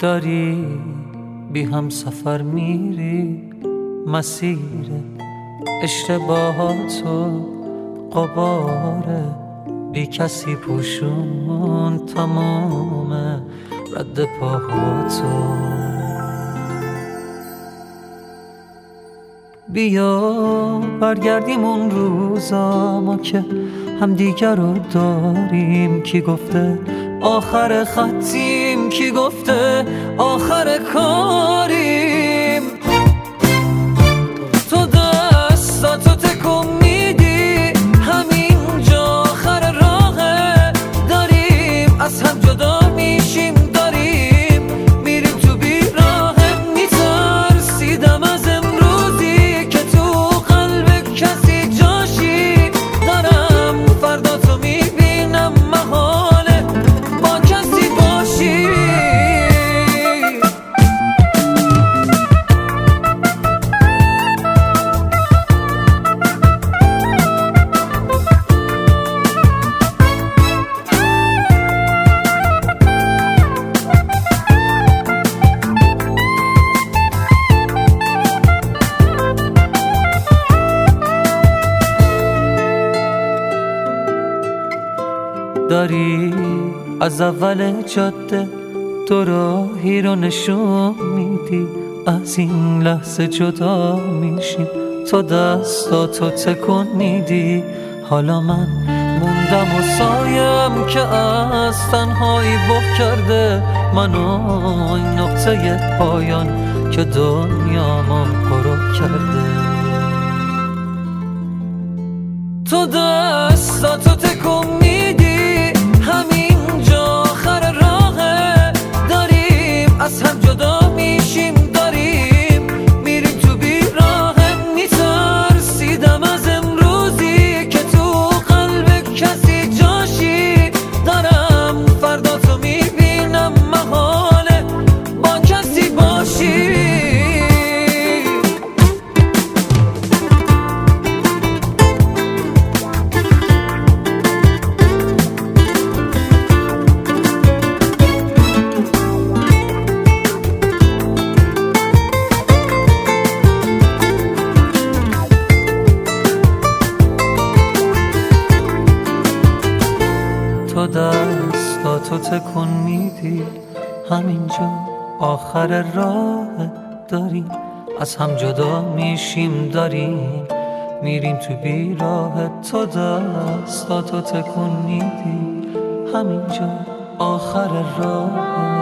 داری بی هم سفر میری، مسیر اشتباهاتو قباره، بی کسی پوشون تمام رد پاهاتو. بیا برگردیم اون روزا ما که هم دیگر رو داریم. کی گفته آخر خطیم، کی گفته آخر کاریم. تو دستاتو تکون میدی، همینجا آخر راهه. داریم از هم جدا میشیم، داریم میریم تو بیراهه. میترسیدم از امروزی که تو قلب کسی جاشی. دارم فردا تو میبینم محاله با کسی باشی. داری از اول جاده دو راهی رو نشون میدی، از این لحظه جدا میشیم. تو دستاتو تکون میدی، حالا من موندم و سایم که از تنهایی بغ کرده منو. این نقطه پایان که دنیامو غروب کرده. تو دستاتو تکون میدی، همینجا آخر راهه. داریم از هم جدا میشیم، داریم میریم تو بیراهه. میترسیدم از امروزی که تو قلب کسی جاشی. دارم فردا تو میبینم محاله با کسی باشی. تو دستاتو تکون میدی، همینجا آخر راه. داریم از هم جدا میشیم، داریم میریم تو بیراه. تو دستاتو تکون میدی، همینجا آخر راه.